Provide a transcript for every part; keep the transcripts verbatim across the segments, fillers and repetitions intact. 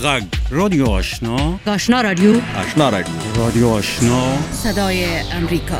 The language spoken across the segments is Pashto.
غږ رادیو آشنا آشنا رادیو آشنا رادیو رادیو آشنا صدای امریکا.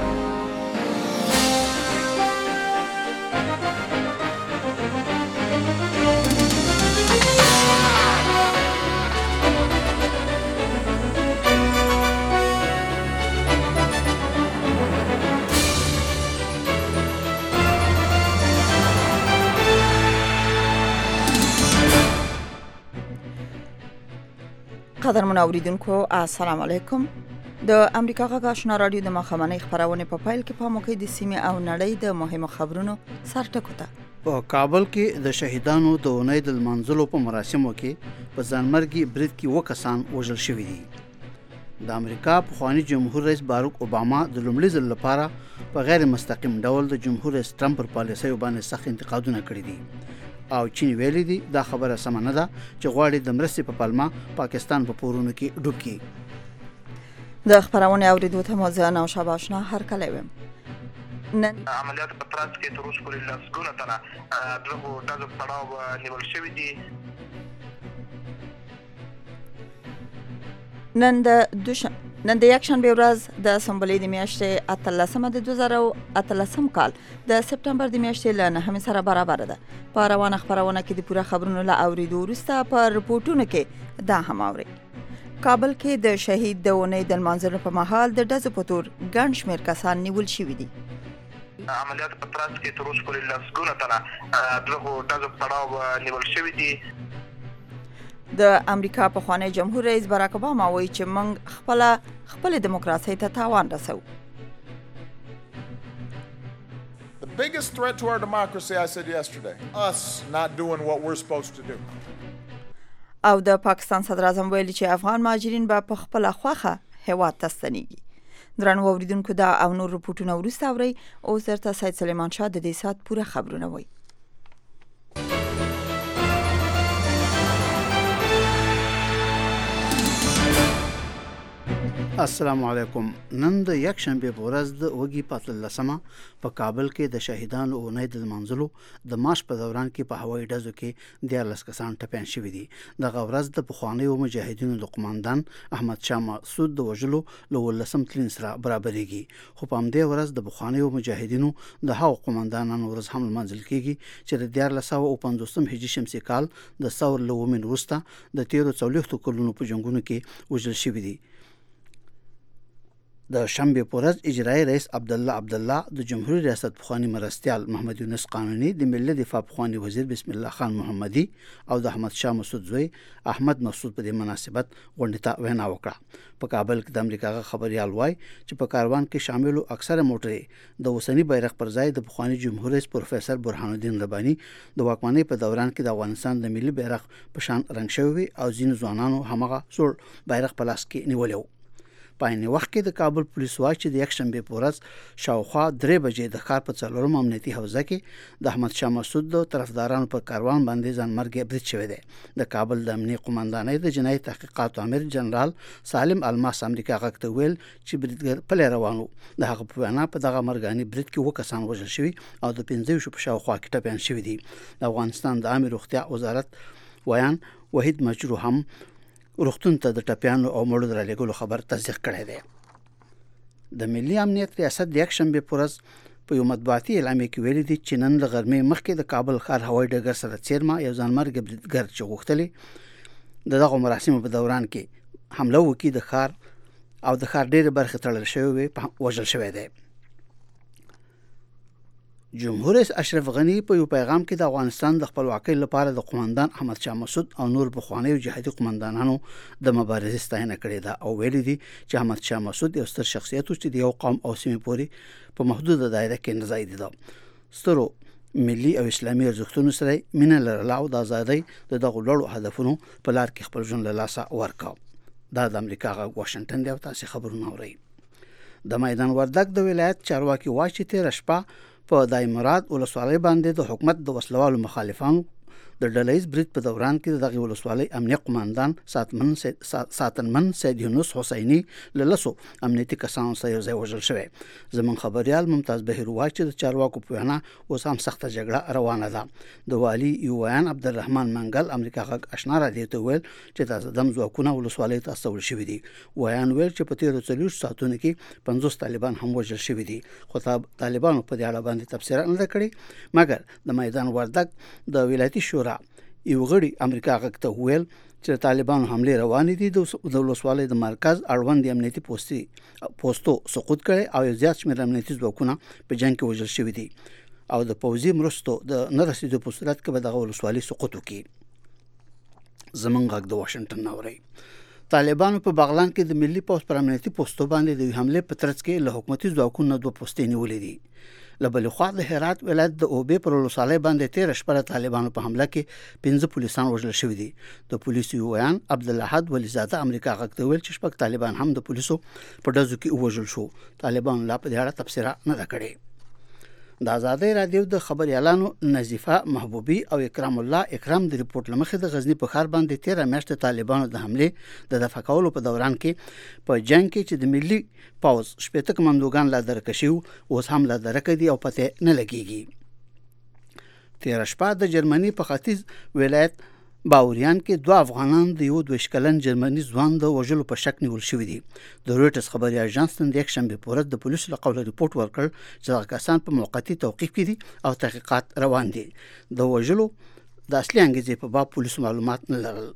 قدرمن اوریدونکو السلام علیکم. د امریکا غږ آشنا رادیو د مخامنۍ خبرونه په پایل کې په موقع د سیمې او نړۍ د مهمو خبرونو سرټکو ته. په کابل کې د شهیدانو د اونۍ د لمانځلو په مراسمو کې په ځانمرګي برید کې اووه کسان وژل شوي دي. د امریکا پخوانی جمهور رئیس باراک اوباما د لومړي ځل لپاره په غیر مستقیم ډول د جمهور رئیس ټرمپ پر پالیسیو باندې سخت انتقادونه کړي دي او چین ویلي دي دا خبره سمه نه ده چې غواړي د مرستې په پلمه پاکستان په پورونو کې ډوب کړي. د خبرونه اوریدو ته مو زه نوشابه آشنا هر کله ویم. نن عملیات په ترڅ کې تر اوسه پورې لسګونه تنه دغه ډزو پړاو نیول شوي دي. نن د دوش نن د یکشنبه ورځ د سمبولې د میاشتې اتلسمه د دوه زره اتلسم کال د سپټمبر د میاشتې له نهمې سره برابر ده. په روانه خبرونه کې د پوره خبرونو له اوریدو وروسته په رپورټونو کې دا هم اوري. کابل کې د شهید د اونۍ د لمانځلو په مهال د ډزو په تور ګڼ شمېر کسان نیول شوي دي. عملیات په ترڅ کې تر اوسه پورې لسګونه تنه دغه ډزو پړاو نیول شوي دي. د امریکا پخوانی جمهور رئیس باراک اوباما وایي چې موږ خپل خپل دیموکراسي ته تاوان رسو. The biggest threat to our democracy, I said yesterday, us not doing what we're supposed to do. او د پاکستان صدر اعظم ویلي چې افغان مهاجرین به په خپل خوخه هیواد ته ستنیږي. درنو اوریدونکو دا او نور رپورټونه وروسته اوري. اوس درته سید سلیمان شاه د دې سات پوره خبرونه وایي. السلام علیکم. نن د یکشنبه په ورځ د اوږی په اتلسمه په کابل کې د شهیدانو اونۍ د لمانځلو د مارش په دوران کې په هوایي ډزو کې دیارلس کسان ټپیان شوي دي. دغه ورځ د پخوانیو مجاهدینو د قوماندان احمد شاه مسعود د وژلو له ولسم تلین سره برابرېږي. خو په همدې ورځ د پخوانیو مجاهدینو د هغو قوماندانانو ورځ هم لمانځل کېږي چې د دیارلس سوه او پنځوسم هجري شمسي کال د ثور له اومین وروسته د تېرو څلوېښتو کلونو په جنګونو کې وژل شوي دي. د شنبه په ورځ اجرایي رئیس عبدالله عبدالله د جمهوریت ریاست پخوانی مرستیال محمد یونس قانوني د ملي دفاع پخوانی وزیر بسم الله خان محمدي او د احمد شاه مسعود زوی احمد مسعود په دې مناسبت غونډې ته وینا وکړه. په کابل کې د امریکا خبريال وای چې په کاروان کې شاملو اکثره موټرې د اوسنی بیرغ پر ځای د پخوانی جمهور رئیس پروفیسور برهان الدین رباني د واکمنۍ په دوران کې د افغانستان د ملي بیرغ په شان رنګ شوی او ځینو ځوانانو همغه سور بیرغ په لاس کې نیولی و. په عین وخت کې د کابل پولیس وایي چې د یکشنبه په ورځ شاوخوا درې بجې د ښار په څلورم امنیتي حوزه کې د احمد شاه مسعود د طرفدارانو پر کاروان باندې ځانمرګي برید شوی دی. د کابل د امنیتي قومندانۍ د جنایي تحقیقاتو امیر جنرال سالم الماس امریکا غږ ته ویل چې بریدګر پلی روانو. د هغه په وینا په دغه مرګاني برید کې اووه کسان وژل شوي او د پنځه ویشتو په شاوخوا کې ټپیان شوي دي. د افغانستان د عامه روغتیا وزارت ویان وحید مجروح هم روغتون ته د ټپیانو او مړو د رالېږلو خبر تصدیق کړی دی. د ملي امنیت ریاست د یکشنبه په ورځ په یو مطبوعاتي اعلامیه کې ویلي دي چې نن د غرمې مخکې د کابل ښار هوایي ډګر سره څیرمه یو ځانمرګي بریدګر چې غوښتلې د دغو مراسمو په دوران کې حمله وکړي د ښار او د ښار ډېرې برخې تړل شوې وې وژل شوی دی. جمهور رئیس اشرف غنی په یو پیغام کې د افغانستان د خپلواکۍ لپاره د قومندان احمد شاه مسعود او نور پخوانیو جهادي قومندانانو د مبارزې ستاینه کړې ده او ویلي دي چې احمد شاه مسعود یو ستر شخصیت و چې د یو قوم او سیمې پورې په محدوده دایره کې نه ځای دی. سترو ملي او اسلامي ارزښتونو سره مینه لرله او د ازادۍ د دغو لوړو هدفونو په لار کې خپل ژوند له لاسه ورکاو. دا د امریکا غږ واشنګټن دی او تاسې خبرونه اورئ. د میدان وردګ د ولایت چارواکي وایي چې تېره شپه په دای مراد ولسوالۍ باندې د حکومت د وسلوالو مخالفانو د ډلهیز برید په دوران کې دغه ولسوالۍ امنیه قوماندان ساتمن ساتنمن سید یونس حسینی له لسو امنیتي کسانو سره یو ځای وژل شوی. زمون خبريال ممتاز بهیر وایي چې د چارواکو په وینا اوس هم سخته جګړه روانه ده. د والي یوان عبدالرحمن منګل امریکا غږ آشنا راډیو ته ویل چې تاسو دم ځواکونه ولسوالۍ ته استول شوي دي. ویان ویل چې په تیرو څلوېښتو ساعتونو کې پنځوس طالبان هم وژل شوي دي، خو طالبانو په دې اړه باندې تبصره نه ده کړې، مګر د میدان وردګ د ولایتي شورا یو غړي امریکا غږ ته ویل چې طالبانو حمله روانې دي، د ولسوالۍ د مرکز اړوند امنیتي پوستي پوسټو سقوط کړي او زیات شمېر امنیتي ځواکونه په جنگ کې وژل شوي دي او د پوځي مرستو د نه رسیدو په صورت کې به دغه ولسوالۍ سقوط وکړي. زمونږ غږ د واشنگټن ناوري. طالبانو په بغلان کې د ملي پوځ پر امنیتي پوسټو باندې د حمله په ترڅ کې له حکومتي ځواکونو دوه پوستې نیولې دي. له بلې خوا د هرات ولایت د اوبې پر ولسوالۍ باندې تېره شپه د طالبانو په حمله کې پنځه پولیسان وژل شوي دي. د پولیسو ویان عبدالاحد ولیزاده امریکا غږ ته ویل چې شپږ طالبان هم د پولیسو په ډزو کې وژل شو. طالبانو لا په دې اړه تبصره نه ده کړې. د آزادۍ راډیو د خبريالانو نظیفه محبوبي او اکرام الله اکرام د ریپورت لمخې د غزنی په ښار باندې تیره میاشت طالبانو د حمله د دفع کولو په دوران کې په جنگ کې چې د ملي پاوز شپېته کمانډوګان لا درکشي اوس هم لا درکې دي او پته نه لګيږي. تیره شپه د جرمني په ختیځ ولایت باوریان کې دوه افغانان د یو دوه کلن جرمني ځوان د وژلو په شک نیول شوي دي. د رويټرز خبري اژانس نن د یک شنبه په ورځ د پولیسو له قوله ریپورت ورکړ چې هغه کسان په موقتی توقیف کې دي او تحقیقات روان دي. د وژلو د اصلي انګیزې په باب پولیسو معلومات نه لرل.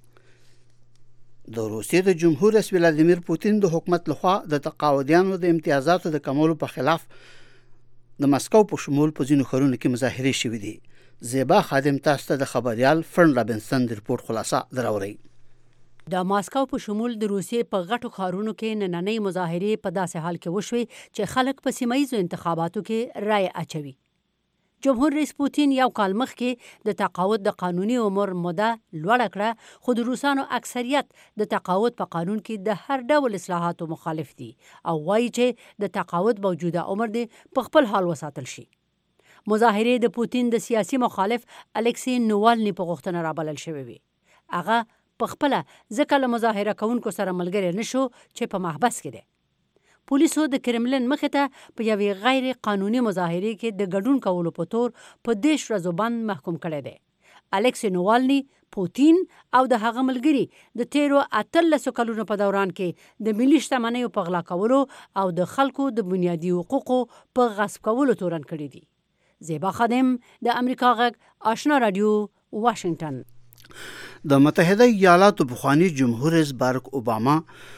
د روسیې د جمهور رئیس ولادیمیر پوتین د حکومت لخوا د تقاعدیانو د امتیازاتو د کمولو په خلاف د مسکو په شمول په ځینو ښارونو کې مظاهرې شوې دي. زیبا خادم تاسو ته د خبريال فرن رابنسن د ریپورت خلاصه دراوري. د ماسکو په شمول د روسیې په غټو ښارونو کې نننۍ مظاهرې په داسې حال کې وشوي چې خلک په سیمه ییزو انتخاباتو کې رای اچوي. جمهور رئیس پوتین یو کال مخکې د تقاعد د قانوني عمر موده لوړه کړه، خو د روسانو اکثریت د تقاعد په قانون کې د هر ډول اصلاحاتو مخالف دي او وایي چې د تقاعد موجوده عمر دی په خپل حال وساتل شي. مظاهرې د پوتین د سیاسي مخالف الکسی نووالني په غوښتنه رابلل شوې وي. هغه په خپله ځکه له مظاهره کوونکو سره ملګری نشو چې په محبس کې دی. پولیسو د کرملن مخې ته په یوې غیر قانوني مظاهرې کې د ګډون کولو په تور په دېرش ورځو بند محکوم کړی دی. الکسی نووالني پوتین او د هغه ملګري د تیرو اتلسو کلونو په دوران کې د ملي شتمنیو په غلا کولو او د خلکو د بنیادي حقوقو په غصب کولو تورن کړي دي. زیبا خادم د امریکا غږ آشنا رادیو واشنگټن. د متحده ایالاتو پخوانی جمهور رئیس بارک اوباما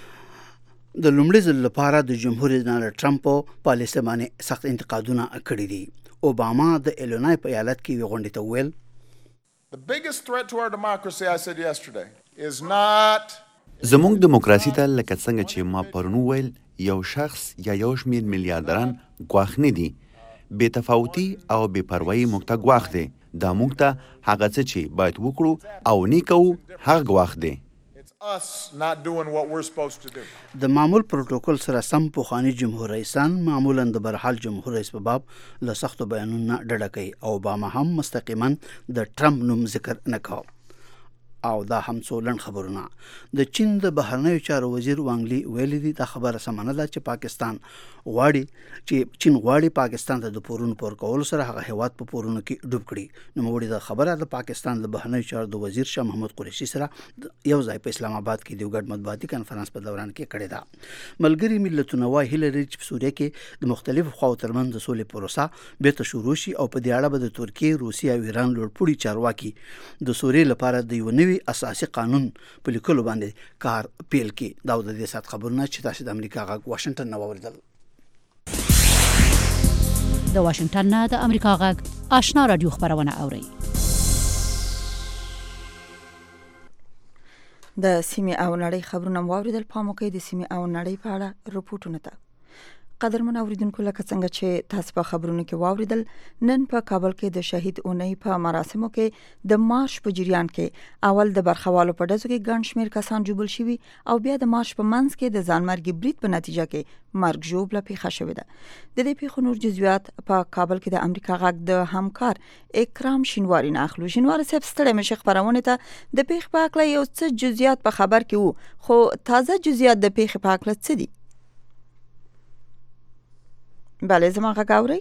د لومړي ځل لپاره د جمهور رئیس ډانلډ ټرمپ په پالیسي باندې سخت انتقادونه کړي دي. اوباما د ایلینوای په ایالت کې یو غونډه ته ویل The biggest threat to our democracy, I said yesterday, is not زموږ دیموکراسي ته لکه څنګه چې ما پرون ویل یو شخص یا یو شمېر میلیاردران ګواښ نه دي. بې تفاوتي او بې پروایي موږ ته ګواښ دی. دا موږ ته هغه څه چې باید وکړو او نه کوو هغه ګواښ دی. us not doing what we're supposed to do. د معمول پروتوکول سره سم پخوانی جمهور رئیسان معمولا د برحال جمهور رئیس په باب له سختو بیانونو ډډه کوي او اوباما هم مستقیما د ټرمپ نوم ذکر نه کاوه. او دا هم څو لنډ خبرونه. د چین د بهرنیو چارو وزیر وانګ لی ویلي دي دا خبره سمه نه ده چې پاکستان غواړي چې چین غواړي پاکستان ته د پورونو پور کولو سره هغه هیواد په پورونو کې ډوب کړي. نو موږ د خبره د پاکستان د بهرنیو چارو د وزیر شاه محمود قریشي سره یو ځای په اسلام آباد کې د ګډ مطبوعاتي کانفرنس په دوران کې کړی ده. ملګری ملتونه وايي هیلری چې په سوریه کې د مختلفو خواو ترمنځ د سولې پروسه بیرته شروع شي او په دې اړه به د ترکیې، روسیې او ایران لوړپوړي چارواکي د سوریې لپاره د یو نوي اساسي قانون په لیکلو باندې کار پیل کړي. دا د دې سات خبرونه چې تاسو د امریکا غږ واشنگټن نو اوریدل. د واشنگټن نه د امریکا غږ آشنا رادیو خبرونه اوري. د سیمې او نړۍ خبرونه واوریدل. پام وکړئ د سیمې او نړۍ په اړه رپورټونه ته. قدرمن اوریدونکو لکه څنګه چې تاسو په خبرونو کې واوریدل، نن په کابل کې د شهید اونۍ په مراسمو کې د مارش په جریان کې اول د برخوالو په ډزو کې ګڼ شمېر کسان جوبل شوي او بیا د مارش په منځ کې د ځانمرګي برید په نتیجه کې مرګ ژوبله پیښه شوې ده. د دې پیښو نور جزئیات په کابل کې د امریکا غږ د همکار اکرام شینواری نه اخلو. شینواری صاحب ستړی مې شي خبرونه ته د پیښې په اړه یو څه جزئیات په خبر کې وو، خو تازه جزئیات د پیښې په اړه څه دي؟ بله زما غږ اورئ؟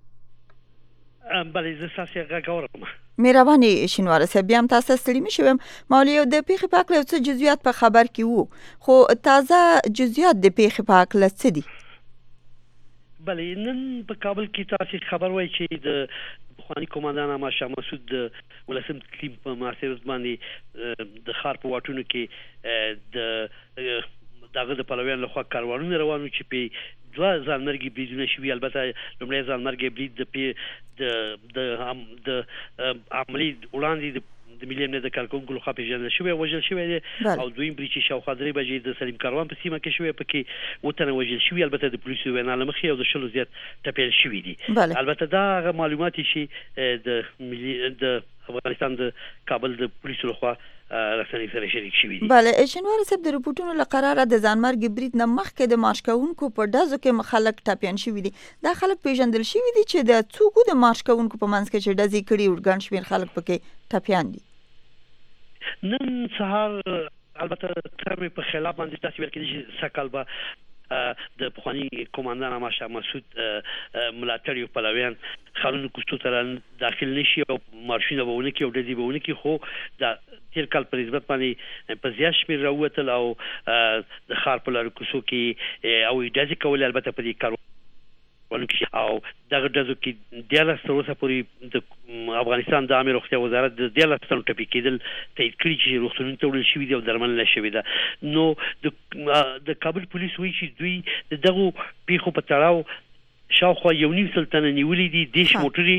بله زه ستاسې غږ اورم. مهرباني شینواره صاحب، بیا هم تاسو ستړي مه شوم. ما له د پیښې په اړه یو څه جزئیات په خبر کې وو، خو تازه جزئیات د پیښې په اړه څه دي؟ بله نن په کابل کې تاسو خبر وای چې د پخواني قوماندان احمد شاه مسعود د ولسم تقسیم په مناسبت باندې د ښار په واټونو کې د دغه د پلویانو لخوا کاروانونه روانو چې په دوه ځانمرګي بریدونه شوي. البته لومړی ځانمرګي برید د د د عملي وړاندې د ملي امنیت د کارکوونکو لخوا پیژندل شوی وژل شوی دی، او دویم برید چې شاوخوا درې بجې د سلیم کاروان په سیمه کې شوی، پکې اووه تنه وژل شوي. البته د پولیسو وینا له مخې او د شلو زیات ټپیان شوي دي. البته دا هغه معلومات چې د ملي د افغانستان د کابل د پولیسو لخوا رسنۍ سره شریک شوي دي. بله شینواری صاحب، د رپورټونو له قراره د ځانمرګي برید نه مخکې د مارش کوونکو په ډزو کې خلک ټپیان شوي دي. دا خلک پیژندل شوي دي چې د څوکو د مارش کوونکو په منځ کې چې ډزې کړي او ګڼ شمېر خلک پکې ټپیان دي. نن سهار البته تر په خلاف باندې تاسو ویل کېږي چې سکل به د پخواني قوماندان احمد شاه مسعود ملاتړي او پلویان خلونو کوستو ته داخل نشي او مارشونه به ونه کړي او ډزې به ونه کړي، خو د تیر کال په نسبت باندې په زیات شمېر راووتل او د ښار په لارو کوڅو کې او ډزې کولې. البته په دې کار او دغه ډزو کې دیارلس تر اوسه پورې د افغانستان د عامه روغتیا وزارت د دیارلس تنو ټپي کېدل تایید کړي چې روغتونونو ته وړل شوي دي او درملنه شوې ده. نو د کابل پولیس وایي چې دوی د دغو پیښو په تړاو شاوخوا یو نیم سل تنه نیولي دي، دیش موټرې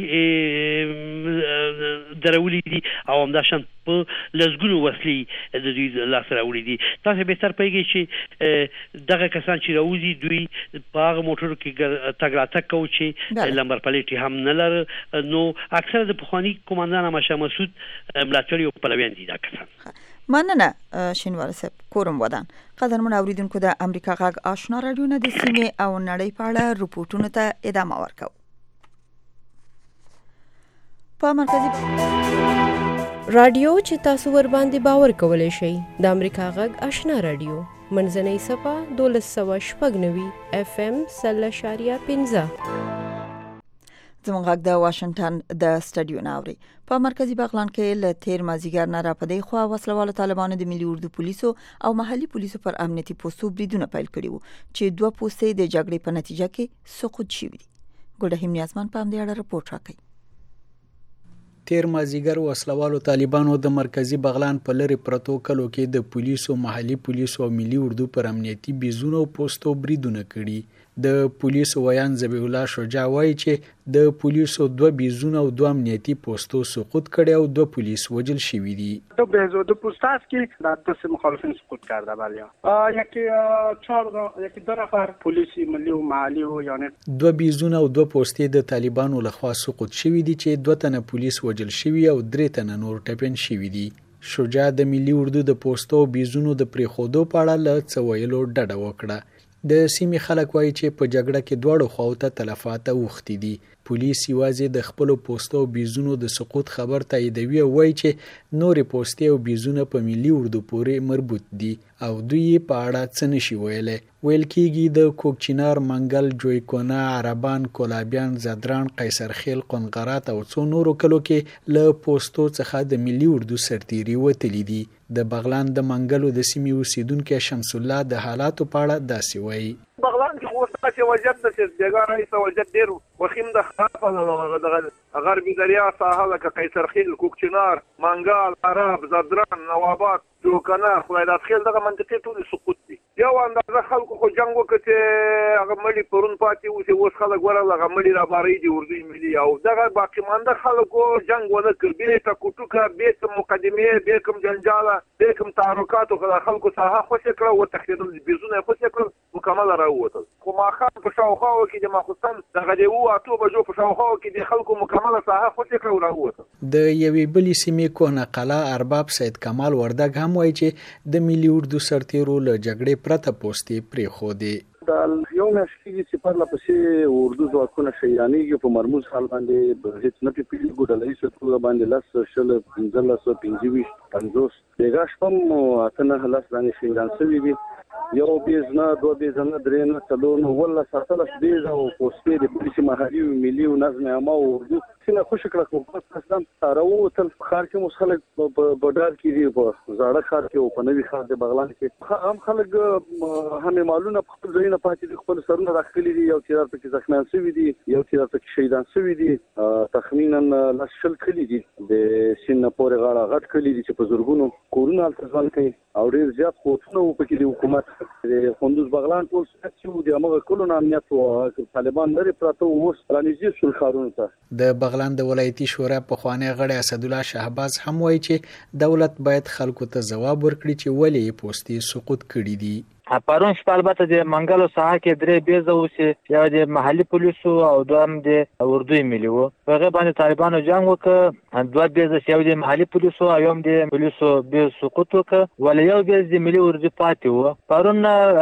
درولي دي او همداشان په لسګونو وسلې د دوی لاسته راوړي دي. تاسو بهتر پوهېږئ چې دغه کسان چې راوځي دوی په هغه موټرو کې تګ راتګ کوي چې لمبر پلیټ هم نه لري. نو اکثره د پخواني قوماندان احمد شاه مسعود ملاتړي او پلویان دي دا کسان. مننه شینواری صاحب. کورم ودان قدرمن اوریدونکو د امریکا غږ آشنا رادیو نه د سیمې او نړۍ په اړه رپورټونو ته ادامه ورکوو. په مرکزی رادیو چې تاسو ور باندې باور کولای شئ د امریکا غږ آشنا رادیو منځنۍ صفه دولس سوه شپږ نوي اف ام سل اشاریه پنځه. زموږ غږ د واشنگټن د سټډیو نه اوري. په مرکزی بغلان کې له تیر مازیګر نه را پدې خو وسلوالو طالبانو د ملي اردو پولیسو او محلي پولیسو پر امنیتي پوسټو بریدونه پیل کړي وو چې دوه پوسټې د جګړې په نتیجه کې سقوط شوي دي. ګلرحیم نیازمن په همدې اړه رپورټ راکړي. تیر مازیګر وسلوالو طالبانو د مرکزی بغلان په لری پرتو کلو کې د پولیسو، محلي پولیسو او ملي اردو پر امنیتي بیزونو او پوسټو بریدونه کړي. د پولیسو ویان ذبیح الله شجاع وایي چې د پولیسو دوه بیزونه او دوه امنیتي پوسټو سقوط کړي او دوه پلیس وجل شوي دي. دو بیزو دو پوستاس که در دست مخالفین سقوط کرده بله. یکی چهار یکی دو نفر پلیسی ملی و محلی و یعنی دوه بیزونه او دوه پوستې د طالبانو لخوا سقوط شوي دي چې دوه تنه پولیس وجل شوي او درې تنه نور ټپیان شوي دي. شجاع د ملي اردو د پوسټو بیزونو د پریښودو په اړه له څه ویلو ډډه وکړه. د سیمې خلک وایي چې په جګړه کې دواړو خواو ته تلفات اوښتي دي. پولیس یوازې د خپلو پوسټو او بیزونو د سقوط خبر تاییدوي او وایي چې نورې پوسټې او بیزونه په ملي اردو پورې مربوط دي او دوی په اړه څه نشي ویلی. ویل کېږي د کوکچینار، منګل، جویکونه، عربان، کولابیان، زدران، قیصرخیل، قنقرات او څو نورو کلو کې له پوسټو څخه د ملي اردو سرتیري وتلي دي. د بغلان د منګلو د سیمې اوسیدونکي شمس الله د حالاتو په اړه داسې وایي. بغلان کې خو ستاسې وضعیت ده چې بیګانه ایسته وضعیت ډېر وخیم ده. دغه غربي دریا ساحه لکه قیصرخیل، کوکچینار، منګال، عرب، زدران، نواباد، جوکنه، خدای خیل دغه منطقې ټولې سقوط دي. یو اندازه خلکو خو جنګ وکړ چې هغه مړي پرون پاتې اوس اوس خلک ورغله هغه مړي راباري دي اردوي ملي او دغه باقي مانده خلکو جنګ ونه کړ بیا ټکو ټوکه بیا کوم مقدمې بیا کوم جنجاله بیا کوم تعرکات خو خلکو ساحه خوشې کړه او تخدیدل بیزونه خوشې کړل مکمل راووتل خو ماښام په شاوخوا کې د ماخوستن دغه د اوه اتو بجو په شاوخوا کې د خلکو مکمله ساحه خوشې کړه او راووتل د یوې بلې سیمې کهنه قلعه ارباب سید کمال وردګ هم وایي چې د ملي اردو سرتیرو له جګړې پرته پوستې پرېښودې دا یو میاشت کېږي چې پرله پسې اردو ځواکونه شهیدانېږي په مرموز حال باندې هېڅ نه پې پوهېږو ډله ییزه توګه باندې لس شل پنځلس پنځه ویشت پنځوس بېګا شپه هم اته نهه لس دانې شهیدان شوي دي یو بیز نه دوه بیز نه درې نه څلور نه اوولس اتلس بیز او پوستې د پولیسي محلي او ملي او نظم عامه او اردو څنګه خوشي کړه خو بس اسلام راووتل په ښار کې مو خلک په ډار کې دي په زاړه ښار کې او په نوي ښار د بغلان کې هم خلک هم مالونه په خپل ځایونه پاتې دي خپل سرونه راخلي دي یو تیرار پکې زخمیان شوي دي یو تیرار پکې شهیدان شوي دي تخمینا لس شل کلي دي د سین پورې غاړه غټ کلي دي چې په زرګونو کورونه هلته ژوند کوي او ډېر زیات خوفونه وو پکې د حکومت د کندوز بغلان ټول چې د هغه کلونو امنیت او طالبان لري پراته اوس رانیږي شول ښارونو ته د بغلان د ولایتي شورا پخوانی غړی اسدالله شهباز هم وایي چې دولت باید خلکو ته ځواب ورکړي چې ولې یې پوستې سقوط کړي دي پرون شپه البته د منګلو ساحه کې درې بیزه اوسې یو د محلي پولیسو او دویم د اردوي ملي وو په هغې باندې طالبانو جنګ وکړ دوه بیزه یو د محلي پولیسو او یو د پولیسو بیز سقوط وکړ ولې یو بیز د ملي اردو پاتې وو پرون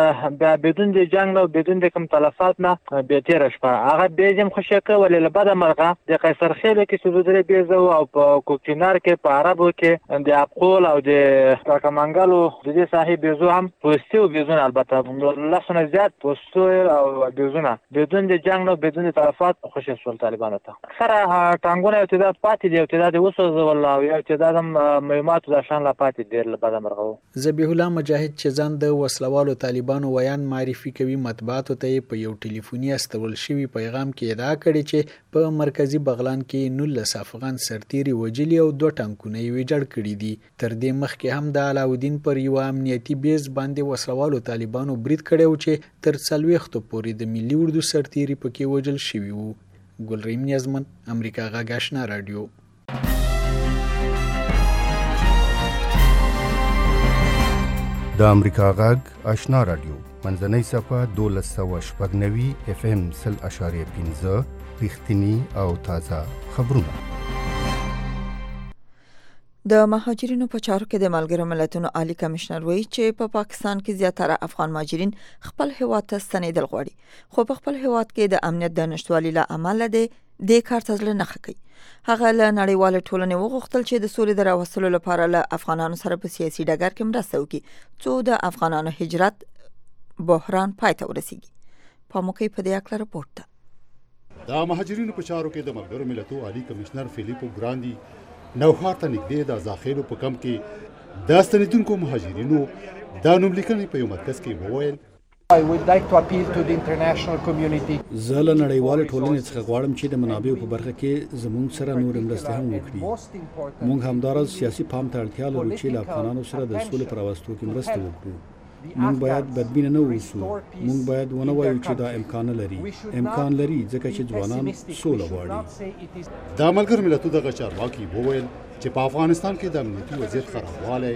بدون د جنګ نه بدون د کوم تلفات نه بیا تېره شپه هغه بیز هم خوشې کړ ولې له بده مرغه د قیصر خیلو کې چې درې بیزه او په کوکچینار کې په عربو کې د ابقول او د کاکامنګلو د دې ساحې بیزو هم پوستې او بیزونه البته لسونه زیات پوستو او بیزونه بدون د جنګ نه بدون د تلفات خوشې شول طالبانو ته سره ټانګونه یو تعداد پاتې دي یو تعداد وسوځول او یو تعداد هم مهماتو د شان لا پاتې ډېر له بده مرغه ذبیح الله مجاهد چې ځان د وسلوالو طالبانو ویان معرفي کوي مطبوعاتو ته په یو ټلیفوني استول شوی پیغام کې ادعا کړې چې په مرکزی بغلان کې نولس افغان سرتیري وجلي او دوه ټانکونه یې ویجاړ کړي دي تر دې مخکې هم د علاودین پر یو امنیتي بیز باندې وسلوالو طالبانو برید کړو چې تر څلوېښتو پورې د ملي اردو سرتیري پکې وجل شوي وو ګلریم نیازمن امریکا غږ آشنا رادیو د امریکا غږ آشنا رادیو منځنۍ صفحه دولس سوه شپږ نوي اف ام سل اشاریه پنځه رښتینی او تازه خبرونه د مهاجرینو په چارو کې د ملګرو ملتونو عالی کمشنر وایي چې په پا پاکستان کې زیاتره افغان مهاجرین خپل هیواد ته ستنېدل غواړي خو په خپل هیواد کې د امنیت د نشټوالي له امله د دې کار ته زړه نه ښه کوي هغه له نړیوالې ټولنې وغوښتل چې د سولې د راوستلو لپاره له افغانانو سره په سیاسي ډګر کې مرسته وکړي څو د افغانانو هجرت بحران پای ته ورسیږي پاموکي په دې اړه رپورټ ده د مهاجرینو په چارو کې د ملګرو ملتونو عالی کمشنر فیلیپو ګراندي نوښار ته نږدې د ځاخیلو په کم کې د ستنېدونکو مهاجرینو د نوملیکنې په یو مرکز کې وویل I would like to appeal to the international community. زه له نړیوال ټولنې څخه غواړم چې د منابعو په برخه کې زموږ سره نور مرسته هم وکړي. موږ همدارس سیاسي پام ته اړتیا لرو چې له افغانانو سره د سولې پر راوستلو کې مرسته وکړو. موږ باید بدبینه نه اوسو. موږ باید ونه وایو چې دا امکان لري. امکان لري ځکه چې ځوانان سوله غواړي. د ملګرو ملتونو دغه چارواکي وویل چې په افغانستان کې د امنیتي وضعیت خرابوالی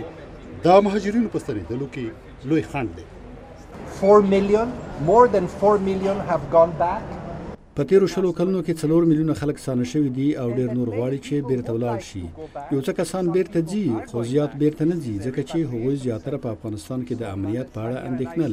د مهاجرینو په ستنېدلو کې لوی خنډ دی. four million, more than four million have gone back. په تیرو شلو کلونو کې څلور میلیونه خلک ستانه شوي دي او ډېر نور غواړي چې بیرته ولاړ شي. یو څه کسان بیرته ځي خو زیات بیرته نه ځي ځکه چې هغوی زیاتره په افغانستان کې د امنیت په اړه اندېښنه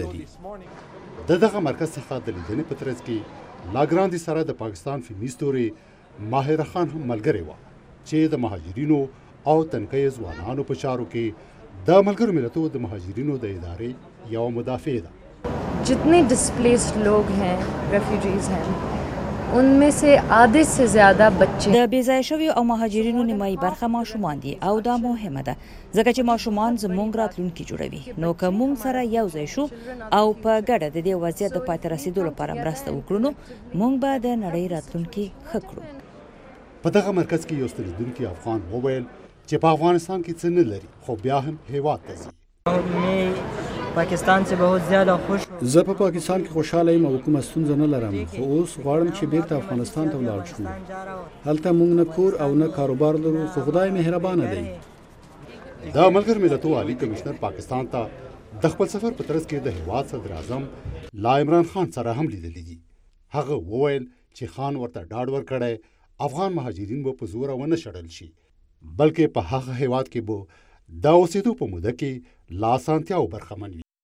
لري. د دغه مرکز څخه د لیدنې په ترڅ کې لاګراندي سره د پاکستان فلمي ستوري ماهره خان هم ملګرې وه چې د مهاجرینو او تنکۍ ځوانانو په چارو کې د ملګرو ملتونو د مهاجرینو د ادارې یو مدافع ده. जितने डिस्प्लेस्ड लोग हैं रेफ्यूजीज हैं उनमें से आधे से ज्यादा बच्चे د بیځای شوی او مهاجرینو نیمایي برخه ماشومان دي او دا مهمه ده ځکه چې ماشومان زموږ راتلونکي جوړوي نو که موږ سره یو ځای شو او په ګډه د دې وضعیت د پاتې رسیدو لپاره مرسته وکړو نو موږ به د نړۍ راتلونکي ښه کړو. په دغه مرکز کې یو ستنېدونکی افغان وویل چې په افغانستان کې څه نه لري خو بیا هم هیواد ته ځي. पाकिस्तान से बहुत ज़्यादा खुश हूँ. زه په پاکستان کې خوشاله یم او کومه ستونزه نه لرم، خو اوس غواړم چې بیرته افغانستان ته ولاړ شو. هلته موږ نه کور او نه کاروبار لرو، خو خدای مهربانه دی. د ملګر ملتونو عالی کمشنر پاکستان ته د خپل سفر په ترڅ کې د هیواد صدر اعظم لا عمران خان سره هم لیدلې دي. هغه وویل چې خان ورته ډاډ ورکړی افغان مهاجرین به په زوره ونه شړل شي، بلکې په هغه هیواد کې به د اوسېدو په موده کې لا اسانتیاو برخمن وي.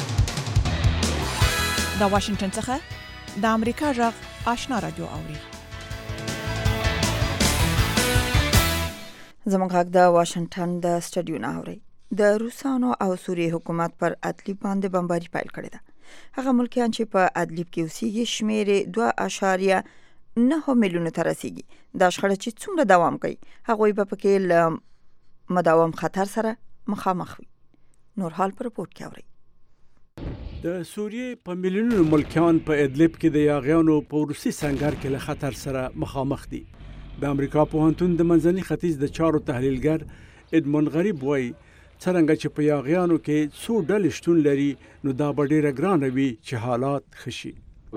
د واشنگټن څخه د امریکا غږ آشنا رادیو اوري. زموږ غږ د واشنگټن د سټډیو نه اوري. د روسانو او سوریې حکومت پر ادلیب باندې بمباري پیل کړې ده. هغه ملکیان چې په ادلیب کې اوسېږي شمېر دوه اعشاریه نه میلیونه ته رسیږي. دا شخړه چې څومره دوام کوي هغوی به پکې له مداوم خطر سره مخامخ وي. نور حال پر رپورټ کې اوري. د سوریې په میلیونونو ملکیان په ادلیب کې د یاغیانو په روسي سنگر کې له خطر سره مخامخ دي. د امریکا پوهنتون د منځني ختیځ د چارو تحلیلګر ادمون غریب وایي څرنګه چې په یاغیانو کې څو ډلې شتون لري نو دا به ډېره ګرانه وي چې حالات ښه شي.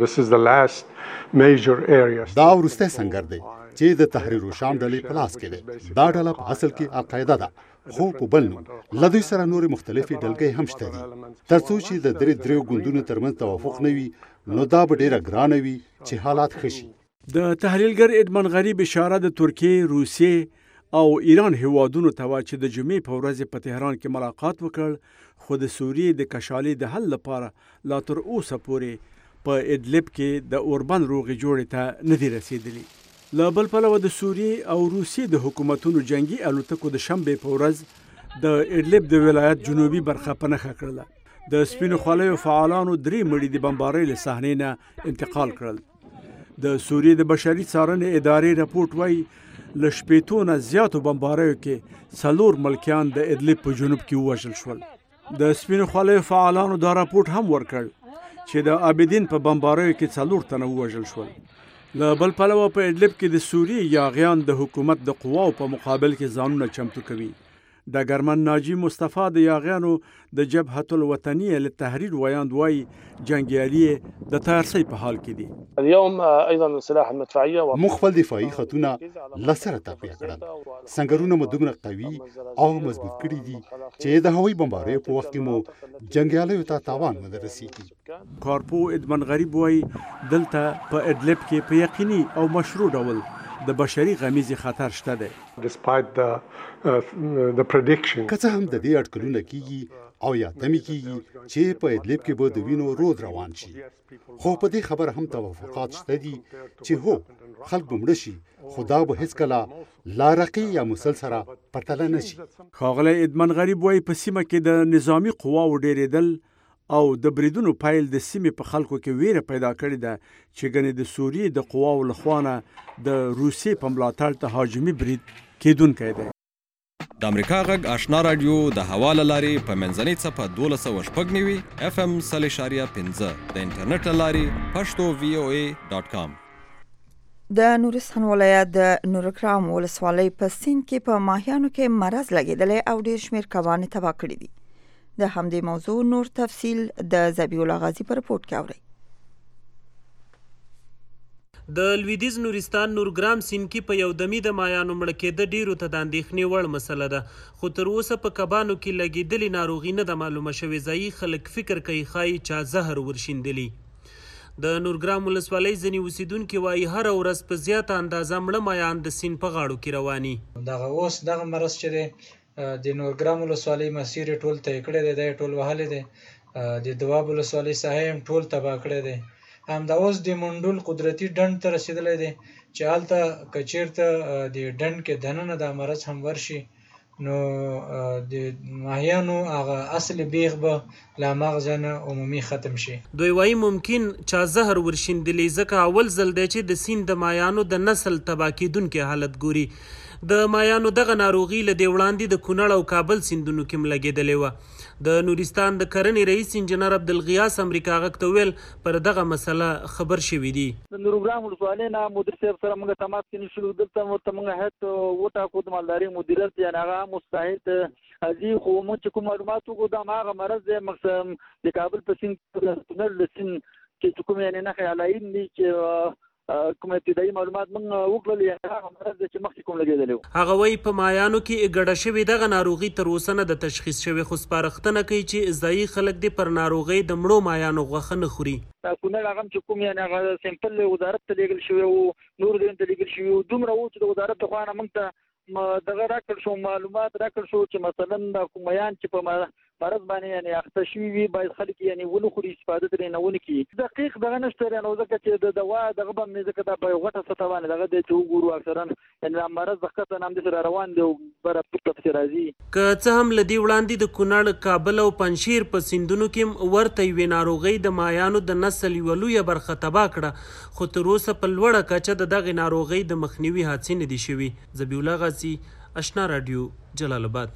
دا وروستی سنګر دی چې د تحریر الشام ډلې په لاس کې دی. دا ډله په اصل کې القاعده ده، خو په بل نوم له دوی سره نورې مختلفې ډلګۍ هم شته دي. تر څو چې د درې دریو ګوندونو ترمنځ توافق نه وي نو دا به ډېره ګرانه وي چې حالات ښه شي. د تحلیلګر ادمن غریب اشاره د ترکیې، روسیې او ایران هیوادونو ته وا چې د جمعې په ورځ په تهران کې ملاقات وکړ، خو د سوریې د کشالې د حل لپاره لا تر اوسه پورې په ادلب کې د اوربند روغې جوړې ته نه دي رسیدلي. له بل پلوه د سوریې او روسیې د حکومتونو جنگي الوتکو د شنبې په ورځ د ادلب د ولایت جنوبي برخه په نښه کړله. د سپینو خولۍ فعالانو درې مړي د بمبارۍ له صحنې نه انتقال کړل. د سوریې د بشري څارنې ادارې رپورټ وایي له شپېتو نه زیاتو بمباریو کې څلور ملکیان د ادلب په جنوب کې ووژل شول. د سپینو خولۍ فعالانو دا رپورټ هم ورکړ چې د عابدین په بمباریو کې څلور تنه ووژل شول. له بل پلوه په ادلب کې د سوریې یاغیان د حکومت د قواو په مقابل کې ځانونه چمتو کوي. ډګرمن ناجی مصطفی د یاغیانو د جبهة الوطنیه للتحریر ویاند وایي جنګیالي د تیارسۍ په حال کې دي. اليوم ايضا السلاح المدفعيه موږ خپل دفاعي خطونه لسره تقویه کړل. سنگرونه مو دومره قوي او مضبوط کړي دي چې د هوایي بمباریو په وخت کې مو جنګیالیو ته تاوان ونه رسیږي. کارپو ادمن غریب وایي دلته په ادلب کې په یقیني او مشروع ډول د بشري غمیزې خطر شته دی. که څه هم د دې اټکلونه کیږي او یا تمې کیږي چې په ادلب کې به د وینو رود روان شي، خو په دې خبره هم توافقات شته دي چې هو خلک به مړه شي، خو دا به هیڅکله لارقي یا مسل سره پرتله نه شي. ښاغلی ادمن غریب وایي په سیمه کې د نظامي قواو ډېرېدل او د بریدونو پیل د سیمې په خلکو کې ویره پیدا کړې ده چې ګنې د سوریې د قواو له خوا نه د روسیې په ملاتړ تهاجمي برید کېدونکی دی. د امریکا غږ آشنا رادیو د هوا له لارې په منځنۍ څپه دولس سوه شپږ نوي اف ام سل اشاریه پنځه د انټرنیټ له لارې پښتو وی او ای ډاټ کام. د نورستان ولایت د نورګرام ولسوالۍ په سیند کې په ماهیانو کې مرض لګېدلی او ډېر شمېر کبانې تباه کړي دي. د همدې موضوع نور تفصیل د ذبیح الله غازي په رپورټ کې اورئ. د لویدیځ نورستان نورګرام سیند کې په یو دمي د مایانو مړه کېده ډېرو ته د اندېښنې وړ مسله ده، خو تر اوسه په کبانو کې لګېدلې ناروغي نه ده معلومه شوې. ځایي خلک فکر کوي ښایي چا زهر ورشیندلي. د نورګرام ولسوالۍ ځینې اوسیدونکي وایي هره ورځ په زیاته اندازه مړه مایان د سیند په غاړو کې رواني. دغه اوس دغه مرض چې دی د نورګرام ولسوالۍ مسیر ټول طی کړی دی، دی ټول وهلی دی. د دواب ولسوالۍ ساحه هم ټول تباه کړی دی. همدا اوس د منډول قدرتي ډنډ ته رسېدلی دی چې هلته که چېرته د ډنډ کې دننه دا مرض هم ورشي نو د ماهیانو هغه اصل بیغ به له هماغه ځای نه عمومي ختم شي. دوی وایي ممکن چا زهر ورشیندلی ځکه اول ځل دی چې د سیند د مایانو د نسل تباه کېدونکي حالت ګوري. د مایانو دغه ناروغي له دې وړاندې د کونړ او کابل سیندونو کې هم لګېدلې وه. د نورستان د کرنې رئیس انجنیر عبدالغیاث امریکا غږ ته ویل پر دغه مسله خبر شوي دي. د نورګرام ولسوالۍ نه مدیر صاحب سره موږ تماس کې نشو، دلته ورته موږ هیڅ وټاکو د مالدارۍ مدیریت یعنې هغه مستحق ازي خو مونږ چې کوم معلومات وګورو دا هغه مرض دی مقصد د کابل په سین کې د سین چې کوم یعنی نه خیالین دي چې کوم ابتدایي معلومات موږ وکړل هغه مرض چې مخکې کوم لګیدل هغه وایي په مایانو کې ګډه شوې دغه ناروغي تر اوسه نه د تشخیص شوې خو سپارښتنه کوي چې ځایي خلک دې پر ناروغۍ د مړو مایانو غوښه نه خوري کونړ هغه چې کوم یعنی هغه سیمپل وزارت ته لیږل شوی او نور دې ته لیږل شوی دومره و چې د وزارت ته خوانه موږ ته دغه راکړ شو معلومات راکړ شو چې مثلا د کومیان چې په مرض باندې یعنی اخته شوی وي باید خلک یعنی ونه خوري استفاده ترې نه ونه کی دقیق دغه نشته نو ځکه چې د دوا دغه به مې ځکه دا په غټه سطح باندې دغه د چې وګورو اکثرا یعنی مرض د خطر نام دي سره روان دی بر په تفسیر راځي که څه هم لدی وړاندې د کونړ کابل او پنشیر په سیندونو کې ورته وی ناروغي د مایانو د نسل ولوی برخه تبا کړه خو تر اوسه په لوړه کچه د دغه ناروغي د مخنیوي هڅې نه دي شوي ذبیح الله غازی آشنا رادیو جلال آباد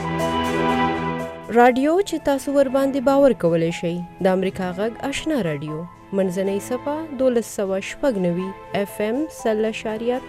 رادیو چې تاسو ور باندې باور کولای شئ د امریکا غږ آشنا رادیو منځنۍ صفه دولس سوه شپږ نوي اف ام سل اشاریه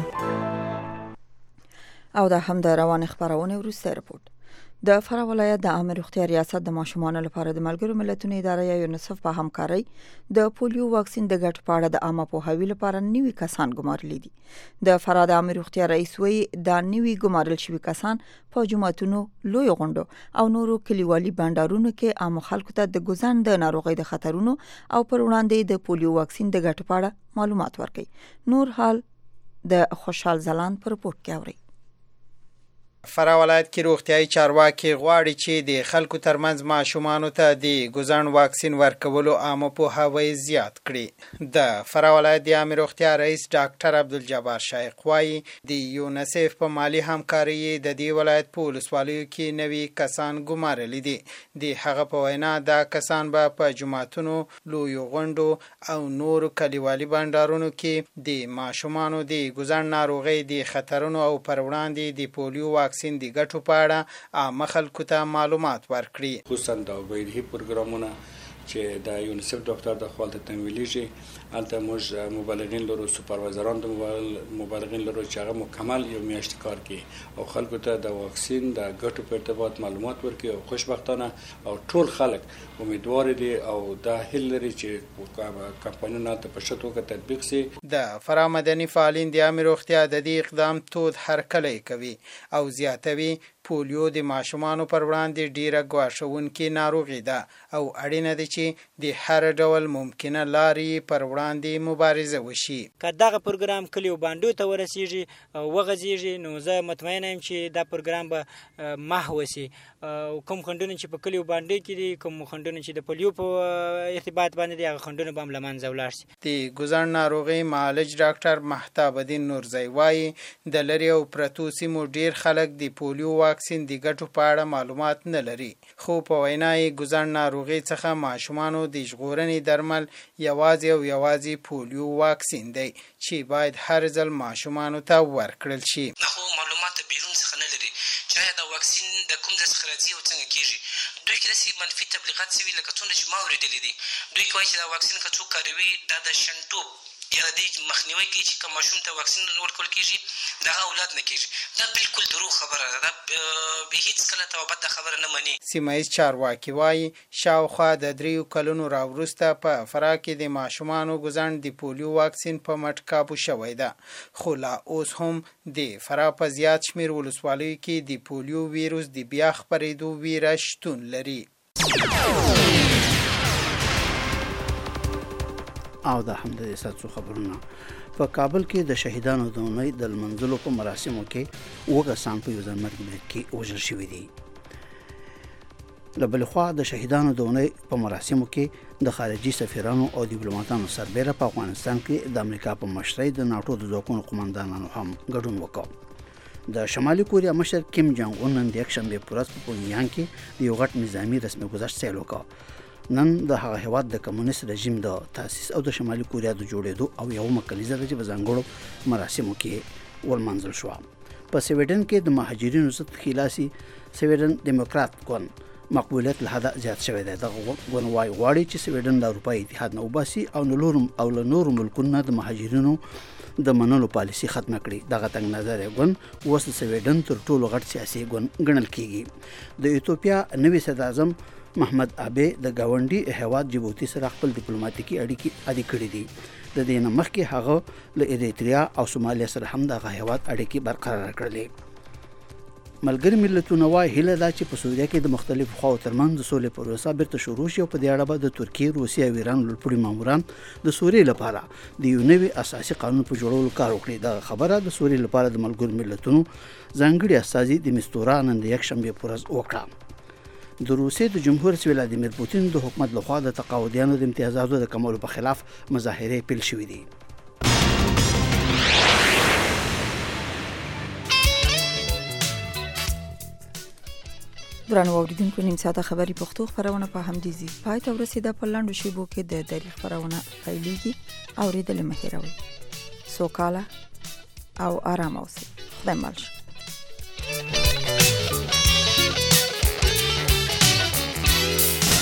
پنځه او دا هم د روان خبرونه وروسته رپورت د فراه ولایت د عامه روغتیا ریاست د ماشومانو لپاره د ملګرو ملتونو اداره یا یونیسف په همکارۍ د پولیو واکسین د ګټو په اړه د عامه پوهاوي لپاره نوي کسان ګمارلي دي د فراه د عامه روغتیا رئیس وی دا نوي ګمارل شوي کسان په جمعتونو لوی غونډو او نورو کلیوالي بانډارونو کې عام خلکو ته د ګزن د ناروغۍ د خطرونو او پر وړاندې د پولیو واکسین د ګټو په اړه معلومات ورکړي نور حال د خوشحال زلان پر رپورت کې اوري فراه ولایت کې روغتیايي چارواکي غواړي چې د خلکو ترمنځ ماشومانو ته د ګزن واکسین ورکولو عامه پوهاوی زیات کړي د فراه ولایت د عامه روغتیا رئیس ډاکټر عبدالجبار شایق وايي د یونیسف په مالی همکاري د دې ولایت په ولسوالیو کې نوي کسان ګمارلي دي د هغه په وینا دا کسان به په جماعتونو لوی غونډو او نور کلیوالي بانډارونو کې د ماشومانو د ګزن ناروغۍ د خطرونو او پر وړاندې د پولیو واکسین دی ګټو په اړه عامه خلکو ته معلومات ورکړي خصوصا د ویډیو پروګرامونه چې د یونیسف ډاکټر د خپل تمویلېږي البته موږ مبلغین لرو سوپروایزران د مبلغین لرو چې هغه مکمل یو میاشت کار کوي او خلکو ته د واکسین د ګټو په ارتباط معلومات ورکړي او خوشبختانه او ټول خلک امیدوار دي او دا هیله لري چې کمپاینونه ته په ښه توګه تطبیق شي د فراه مدني فعالین د عامه روغتیا د دې اقدام تود هرکلی کوي او زیاتوي پولیو د ماشومانو پر وړاندې ډیره ګواښونکې ناروغي ده او اړینه ده چې د هر ډول ممکنه لارې پر وړاندې مبارزه وشي که دغه پروګرام کلیو باندې ته ورسیږي او وغځیږي نو زه مطمئنه یم چې دا پروګرام به محو شي کوم خندونه چې په کلیو باندې کې دي کوم خندونه چې د پولیو په ارتباط باندې دي هغه خندونه به هم له منځه ولاړ شي د ګزن ناروغي معالج ډاکټر مهتاب الدین نورزی وایي د لرې او پرتو سیمو ډیر خلک د پولیو واکسین د ګټو په اړه معلومات نه لري خو په وینا یې ګزن ناروغي څخه ماشومانو د ژغورنې درمل یوازې او یوازې پولیو واکسین دی چې باید هر ځل ماشومانو ته ورکړل شي خو معلومات بیرون څخه نه لري چې دا واکسین د کوم ځای څخه راځي او څنګه کیږي دوی کې داسې منفي تبلیغات شوي لکه څومره چې ما اورېدلي دي دوی کوي چې دا واکسین که څوک کاروي دا د شنټوب یا د دې مخنیوي کوي چې کوم ماشوم ته واکسین ورکول کیږي دغه اولاد نه کیږي دا بالکل دروغ خبره ده دا به هیڅ کله توبت خبره نه مني سیمه ییز چارواکي وایي شاوخوا د دریو کلونو راوروسته په فراه کې د ماشومانو ګزن د پولیو واکسین په مټ کابو شوی ده خو لا اوس هم د فراه په زیات شمېر ولسوالیو کې د پولیو ویروس د بیا خپرېدو ویره شتون لري او د همدې ساتو خبرونه په کابل کې د شهیدانو د اونۍ د لمانځلو په مراسمو کې اووه کسان په یو ځای مرګ کې وژل شوي دي له بلې خوا د شهیدانو د اونۍ په مراسمو کې د خارجي سفیرانو او ډیپلوماټانو سربیره په افغانستان کې د امریکا په مشرۍ د ناټو د ځواکونو قماندانانو هم ګډون وکړ د شمالي کوریا مشر کیم جانګ اون نن د یکشنبې په ورځ په پونیان کې د یو غټ نظامي رسمي ګذشت پیل وکړ نن د هغه هیواد د کمونیست رژیم د تاسیس او د شمالي کوریا د جوړېدو او یو مکلیزه ورځ په ځانګړو مراسمو کې ولمانځل شو په سویډن کې د مهاجرینو ضد خلاصي سویډن دیموکرات ګوند مقبولیت له حده زیات شوی دی دغه ګوند وايي غواړي چې سویډن د اروپایي اتحاد نه وباسي او نور او له نورو ملکونو د مهاجرینو د منلو پالیسي ختم کړي. دغه تنګ نظر ګوند اوس د سویډن تر ټولو غټ سیاسي ګوند ګڼل کیږي. د ایتوپیا نوي صدر اعظم محمد ابي د گاونډي هیواد جیبوتی سره خپل ډیپلوماټیکي اړیکې عادي کړې دي. د دې نه مخکې هغه له ایریتریا او سومالیا سره هم دغه هیواد اړیکې برقرار کړلې. ملګری ملتونه وايي هیله ده چې په سوریه کې د مختلفو خواو ترمنځ د سولې پروسه بیرته شروع شي او په دې اړه به د ترکیې، روسیې او ایران لوړپوړي ماموران د سوریې لپاره د یو نوي اساسي قانون په جوړولو کار وکړي. دا خبره د سوریې لپاره د ملګرو ملتونو ځانګړي استازي د مستورا نن د یکشنبه په ورځ وکړه. د روسیې د جمهور رئیس ولادیمیر پوتین د حکومت لخوا د تقاعدیانو د امتیازاتو د کمولو په خلاف مظاهرې پیل شوې دي. درنو اوریدونکو، نیم ساعته خبري پښتو خبرونه په همدې ځای پای ته ورسیده. په لاندو شیبو کې د تاریخ خبرونه پیلېږي. اوریدل مه هېروئ. سوکاله او آرام اوسئ. خدای مل شه.